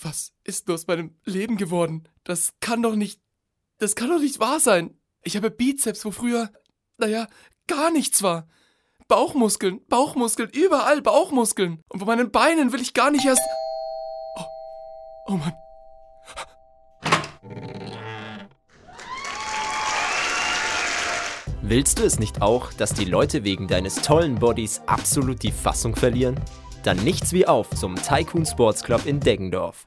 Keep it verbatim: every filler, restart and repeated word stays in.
Was ist nur aus meinem Leben geworden? Das kann doch nicht, das kann doch nicht wahr sein. Ich habe Bizeps, wo früher, naja, gar nichts war. Bauchmuskeln, Bauchmuskeln, überall Bauchmuskeln. Und bei meinen Beinen will ich gar nicht erst... Oh, oh Mann. Willst du es nicht auch, dass die Leute wegen deines tollen Bodys absolut die Fassung verlieren? Dann nichts wie auf zum Tycoon Sports Club in Deggendorf.